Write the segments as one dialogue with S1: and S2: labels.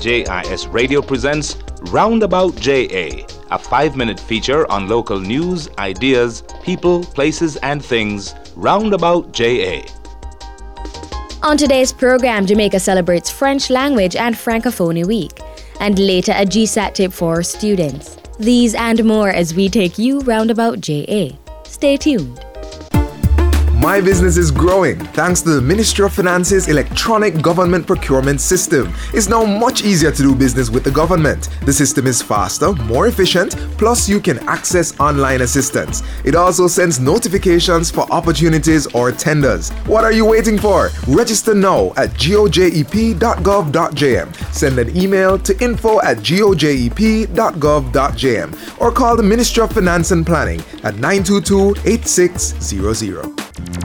S1: JIS Radio presents Roundabout JA, a 5-minute feature on local news, ideas, people, places, and things. Roundabout JA.
S2: On today's program, Jamaica celebrates French Language and Francophonie Week, and later a GSAT tip for our students. These and more as we take you Roundabout JA. Stay tuned.
S3: My business is growing thanks to the Ministry of Finance's electronic government procurement system. It's now much easier to do business with the government. The system is faster, more efficient, plus you can access online assistance. It also sends notifications for opportunities or tenders. What are you waiting for? Register now at gojep.gov.jm. Send an email to info@gojep.gov.jm or call the Ministry of Finance and Planning at 922-8600.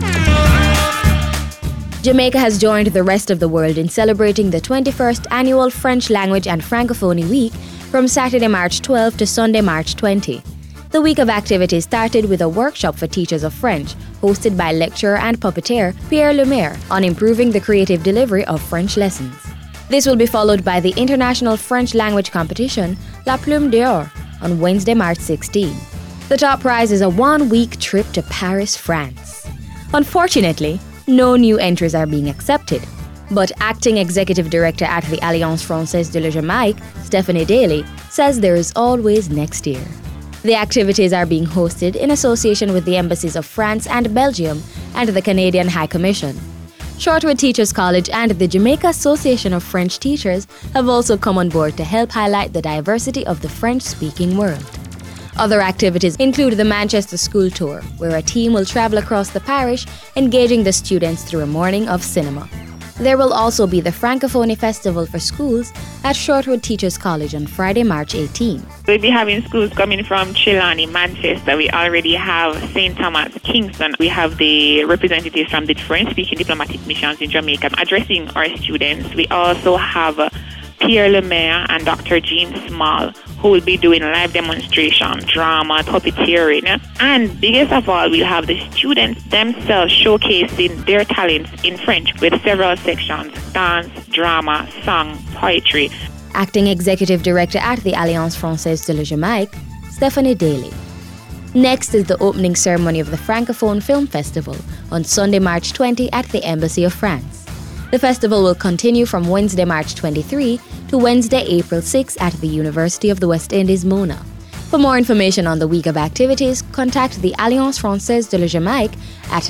S2: Jamaica has joined the rest of the world in celebrating the 21st Annual French Language and Francophonie Week from Saturday, March 12 to Sunday, March 20. The week of activities started with a workshop for teachers of French, hosted by lecturer and puppeteer Pierre Lemaire on improving the creative delivery of French lessons. This will be followed by the International French Language Competition, La Plume d'Or, on Wednesday, March 16. The top prize is a 1-week trip to Paris, France. Unfortunately, no new entries are being accepted, but Acting Executive Director at the Alliance Française de la Jamaïque, Stephanie Daly, says there is always next year. The activities are being hosted in association with the embassies of France and Belgium and the Canadian High Commission. Shortwood Teachers College and the Jamaica Association of French Teachers have also come on board to help highlight the diversity of the French-speaking world. Other activities include the Manchester School Tour, where a team will travel across the parish, engaging the students through a morning of cinema. There will also be the Francophonie Festival for schools at Shortwood Teachers College on Friday, March 18.
S4: We'll be having schools coming from Trelawney, Manchester. We already have St. Thomas, Kingston. We have the representatives from the French-speaking diplomatic missions in Jamaica addressing our students. We also have Pierre Lemaire and Dr. Jean Small, who will be doing live demonstration, drama, puppeteering. And biggest of all, we'll have the students themselves showcasing their talents in French with several sections: dance, drama, song, poetry.
S2: Acting Executive Director at the Alliance Française de la Jamaïque, Stephanie Daly. Next is the opening ceremony of the Francophone Film Festival on Sunday, March 20 at the Embassy of France. The festival will continue from Wednesday, March 23 to Wednesday, April 6 at the University of the West Indies, Mona. For more information on the week of activities, contact the Alliance Française de la Jamaïque at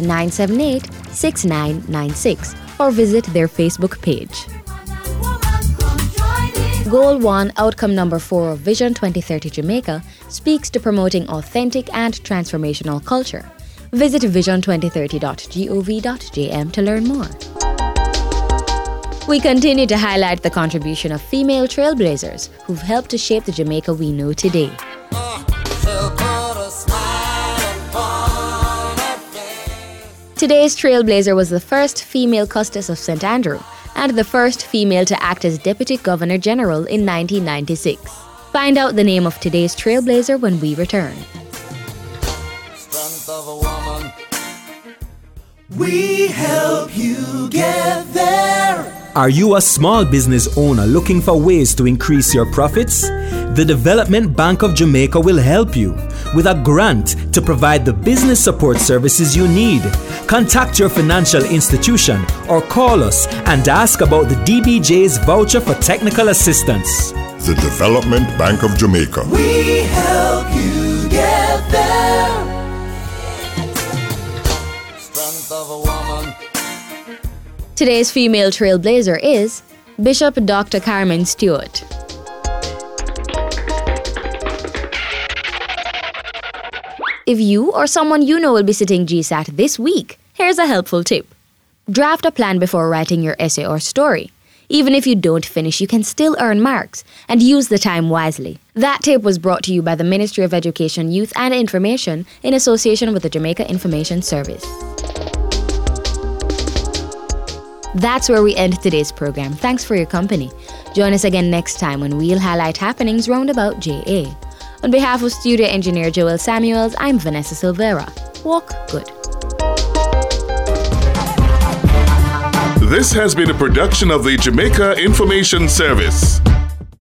S2: 978-6996 or visit their Facebook page. Goal 1, Outcome Number 4 of Vision 2030 Jamaica speaks to promoting authentic and transformational culture. Visit vision2030.gov.jm to learn more. We continue to highlight the contribution of female trailblazers who've helped to shape the Jamaica we know today. Today's trailblazer was the first female Custos of St. Andrew and the first female to act as Deputy Governor General in 1996. Find out the name of today's trailblazer when we return.
S5: Strength of a woman. We help you get there.
S6: Are you a small business owner looking for ways to increase your profits? The Development Bank of Jamaica will help you with a grant to provide the business support services you need. Contact your financial institution or call us and ask about the DBJ's voucher for technical assistance.
S7: The Development Bank of Jamaica.
S5: We help you get there. Strength of a woman.
S2: Today's female trailblazer is Bishop Dr. Carmen Stewart. If you or someone you know will be sitting GSAT this week, here's a helpful tip. Draft a plan before writing your essay or story. Even if you don't finish, you can still earn marks and use the time wisely. That tip was brought to you by the Ministry of Education, Youth and Information in association with the Jamaica Information Service. That's where we end today's program. Thanks for your company. Join us again next time when we'll highlight happenings roundabout JA. On behalf of studio engineer Joel Samuels, I'm Vanessa Silvera. Walk good.
S8: This has been a production of the Jamaica Information Service.